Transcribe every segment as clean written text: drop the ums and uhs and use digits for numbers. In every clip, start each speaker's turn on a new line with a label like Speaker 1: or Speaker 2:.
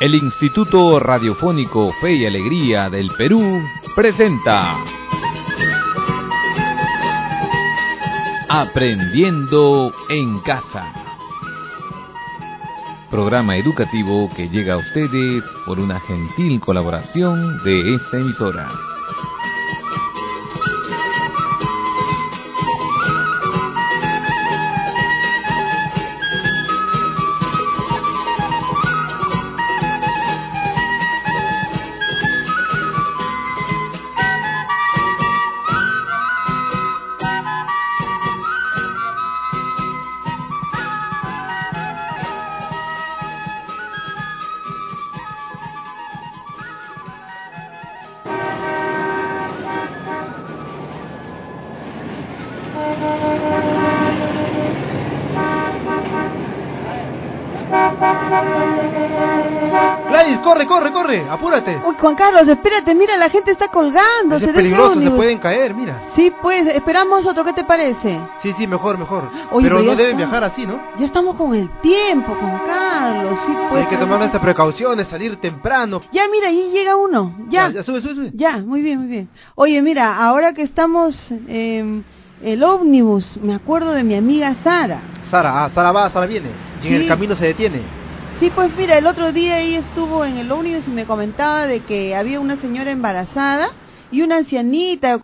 Speaker 1: El Instituto Radiofónico Fe y Alegría del Perú presenta Aprendiendo en Casa. Programa educativo que llega a ustedes por una gentil colaboración de esta emisora.
Speaker 2: Gladys, corre, apúrate.
Speaker 3: Uy, Juan Carlos, espérate, mira, la gente está colgando.
Speaker 2: Es peligroso, se pueden caer, mira.
Speaker 3: Sí, pues, esperamos otro, ¿qué te parece?
Speaker 2: Sí, mejor.
Speaker 3: Oye,
Speaker 2: pero no deben
Speaker 3: está.
Speaker 2: viajar así, ¿no?
Speaker 3: Ya estamos con el tiempo, Juan Carlos, sí, pues.
Speaker 2: Hay que tomar nuestras precauciones, salir temprano.
Speaker 3: Ya, mira, ahí llega uno, ya.
Speaker 2: Sube.
Speaker 3: Ya, muy bien. Oye, mira, ahora que estamos el ómnibus, me acuerdo de mi amiga Sara.
Speaker 2: Sara viene. Y en el camino se detiene.
Speaker 3: Sí, pues mira, el otro día ella estuvo en el ómnibus y me comentaba de que había una señora embarazada y una ancianita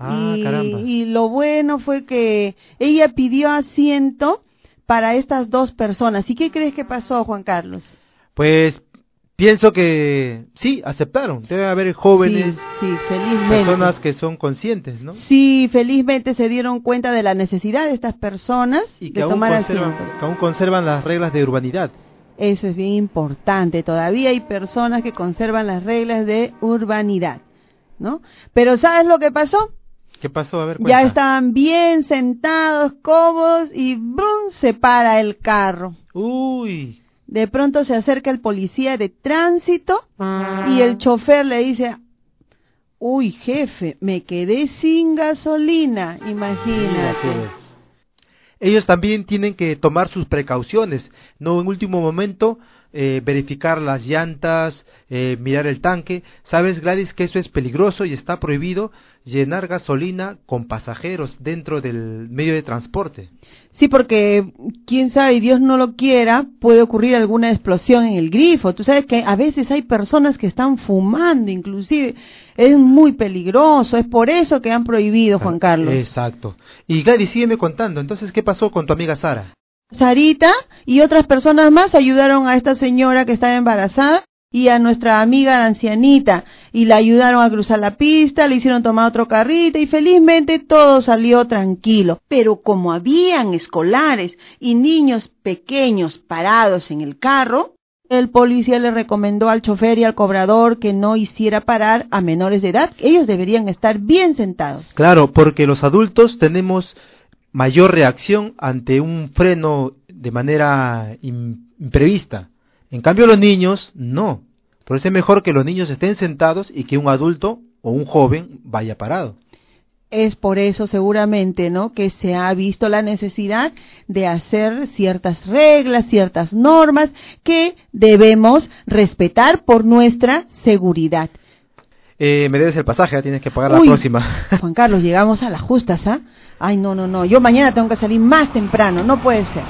Speaker 3: y lo bueno fue que ella pidió asiento para estas dos personas. ¿Y qué crees que pasó, Juan Carlos?
Speaker 2: Pues pienso que sí, aceptaron. Debe haber jóvenes,
Speaker 3: sí, felizmente.
Speaker 2: Personas que son conscientes, ¿no?
Speaker 3: Sí, felizmente se dieron cuenta de la necesidad de estas personas
Speaker 2: y que
Speaker 3: de tomar asiento.
Speaker 2: Que aún conservan las reglas de urbanidad.
Speaker 3: Eso es bien importante. Todavía hay personas que conservan las reglas de urbanidad, ¿no? Pero ¿sabes lo que pasó?
Speaker 2: ¿Qué pasó? A ver, cuenta.
Speaker 3: Ya estaban bien sentados, cómodos y ¡brum! Se para el carro.
Speaker 2: Uy.
Speaker 3: De pronto se acerca el policía de tránsito y el chofer le dice: uy, jefe, me quedé sin gasolina, imagínate.
Speaker 2: Ellos también tienen que tomar sus precauciones, no en último momento verificar las llantas, mirar el tanque. ¿Sabes, Gladys, que eso es peligroso y está prohibido llenar gasolina con pasajeros dentro del medio de transporte?
Speaker 3: Sí, porque quién sabe, y Dios no lo quiera, puede ocurrir alguna explosión en el grifo. Tú sabes que a veces hay personas que están fumando, inclusive es muy peligroso, es por eso que han prohibido, Juan Carlos.
Speaker 2: Exacto. Y Gladys, sígueme contando, entonces, ¿qué pasó con tu amiga Sara?
Speaker 3: Sarita y otras personas más ayudaron a esta señora que estaba embarazada y a nuestra amiga la ancianita y la ayudaron a cruzar la pista, le hicieron tomar otro carrito y felizmente todo salió tranquilo. Pero como habían escolares y niños pequeños parados en el carro, el policía le recomendó al chofer y al cobrador que no hiciera parar a menores de edad. Ellos deberían estar bien sentados.
Speaker 2: Claro, porque los adultos tenemos mayor reacción ante un freno de manera imprevista. En cambio los niños no. Por eso es mejor que los niños estén sentados y que un adulto o un joven vaya parado.
Speaker 3: Es por eso seguramente, ¿no?, que se ha visto la necesidad de hacer ciertas reglas, ciertas normas que debemos respetar por nuestra seguridad.
Speaker 2: Me debes el pasaje, tienes que pagar la próxima.
Speaker 3: Juan Carlos, llegamos a las justas, ¿ah? Ay, no, yo mañana tengo que salir más temprano, no puede ser.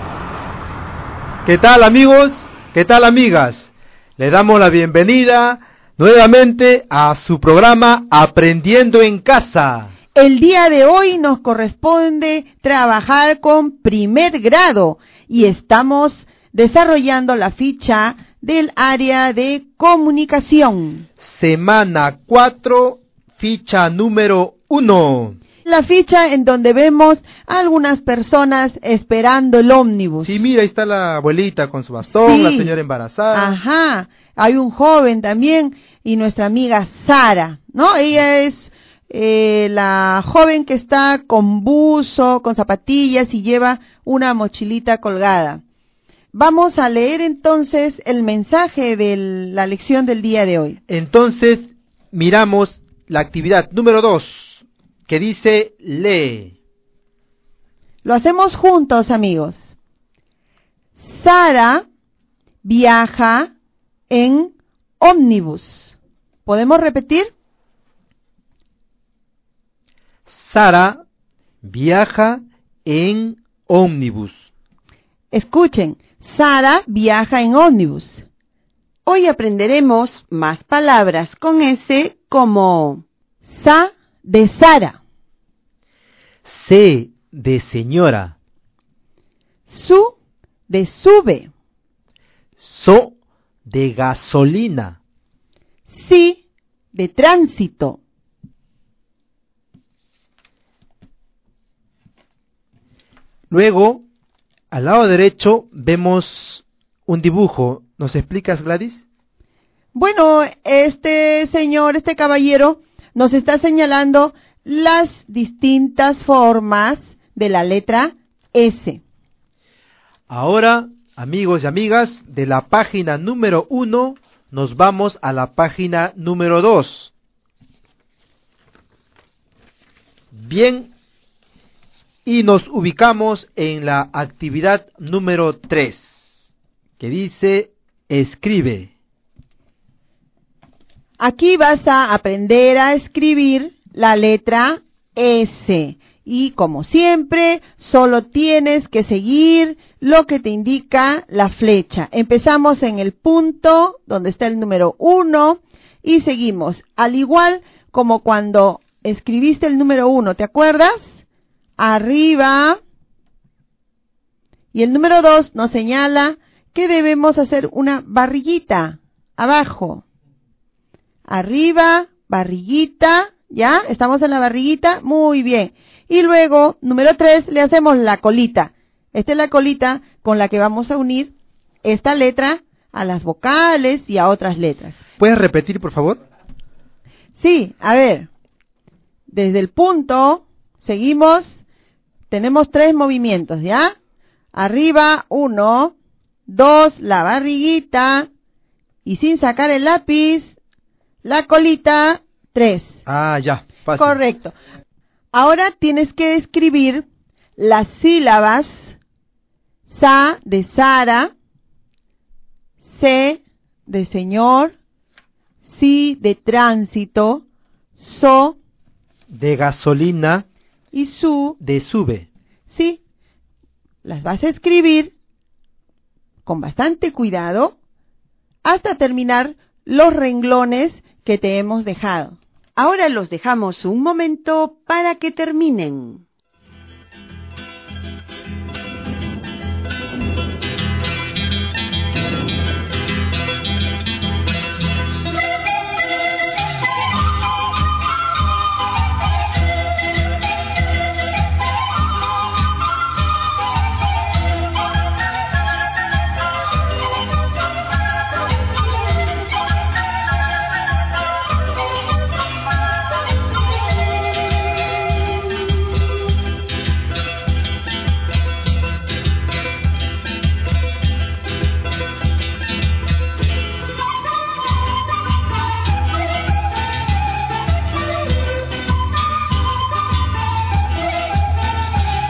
Speaker 2: ¿Qué tal, amigos? ¿Qué tal, amigas? Le damos la bienvenida nuevamente a su programa Aprendiendo en Casa.
Speaker 3: El día de hoy nos corresponde trabajar con primer grado y estamos desarrollando la ficha del área de comunicación.
Speaker 2: Semana 4, ficha número 1.
Speaker 3: La ficha en donde vemos a algunas personas esperando el ómnibus.
Speaker 2: Sí, mira, ahí está la abuelita con su bastón, sí. La señora embarazada.
Speaker 3: Ajá, hay un joven también y nuestra amiga Sara, ¿no? Ella es la joven que está con buzo, con zapatillas y lleva una mochilita colgada. Vamos a leer entonces el mensaje de la lección del día de hoy.
Speaker 2: Entonces, miramos la actividad número 2. Que dice lee.
Speaker 3: Lo hacemos juntos, amigos. Sara viaja en ómnibus. ¿Podemos repetir?
Speaker 2: Sara viaja en ómnibus.
Speaker 3: Escuchen, Sara viaja en ómnibus.
Speaker 4: Hoy aprenderemos más palabras con S como
Speaker 3: Sa de Sara,
Speaker 2: C de señora.
Speaker 3: su de sube,
Speaker 2: So de gasolina.
Speaker 3: si de tránsito,
Speaker 2: Luego, al lado derecho vemos un dibujo. ¿Nos explicas, Gladys?
Speaker 3: Bueno, este caballero, nos está señalando las distintas formas de la letra S.
Speaker 2: Ahora, amigos y amigas, de la página número 1 nos vamos a la página número 2. Bien, y nos ubicamos en la actividad número 3, que dice escribe.
Speaker 3: Aquí vas a aprender a escribir la letra S. Y como siempre, solo tienes que seguir lo que te indica la flecha. Empezamos en el punto donde está el número 1 y seguimos. Al igual como cuando escribiste el número 1, ¿te acuerdas? Arriba. Y el número 2 nos señala que debemos hacer una barriguita abajo. Arriba, barriguita, ¿ya? ¿Estamos en la barriguita? Muy bien. Y luego, número 3, le hacemos la colita. Esta es la colita con la que vamos a unir esta letra a las vocales y a otras letras.
Speaker 2: ¿Puedes repetir, por favor?
Speaker 3: Sí, a ver. Desde el punto, seguimos, tenemos 3 movimientos, ¿ya? Arriba, 1, 2, la barriguita, y sin sacar el lápiz, la colita, 3.
Speaker 2: Ah, ya, fácil.
Speaker 3: Correcto. Ahora tienes que escribir las sílabas Sa de Sara, C de señor, Si de tránsito, So
Speaker 2: De gasolina,
Speaker 3: y Su.
Speaker 2: de sube.
Speaker 3: Sí, las vas a escribir con bastante cuidado hasta terminar los renglones que te hemos dejado.
Speaker 4: Ahora los dejamos un momento para que terminen.